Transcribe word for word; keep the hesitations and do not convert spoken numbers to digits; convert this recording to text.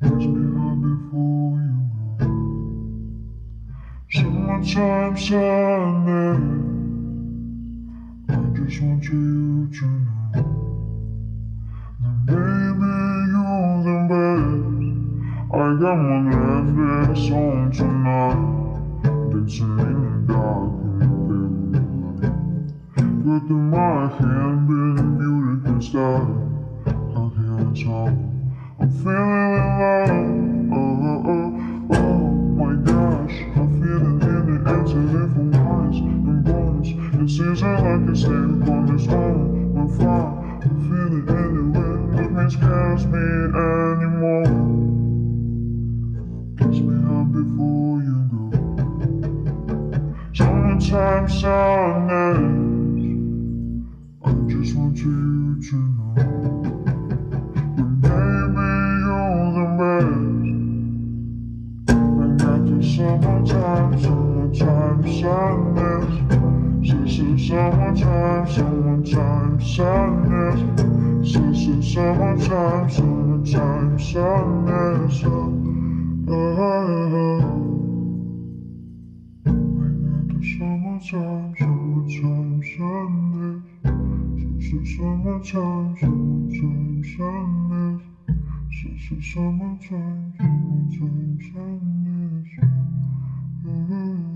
Ask me how before you go. Summertime sadness. I just want you to know that baby you're the best. I got my left ass on tonight, dancing in the dark in the pale light. Good to my hand, been beautiful style. How can I tell? I'm feeling alive. Oh, oh, oh, oh my gosh, I'm feeling in the air till it from minds and bones. It seems like a step on this home. I'm fine, I'm feeling anywhere. Nothing's scares me anymore. Kiss me up before you go. Summertime sadness. I just want you to know that baby you're the best. I got the summertime, summertime sadness. This is summertime, summertime sadness. This is summertime, summertime sadness. Oh, oh, oh. I got the summertime, summertime sadness. This is summertime, summertime sadness. This is summertime, summertime sadness. Oh, oh, oh.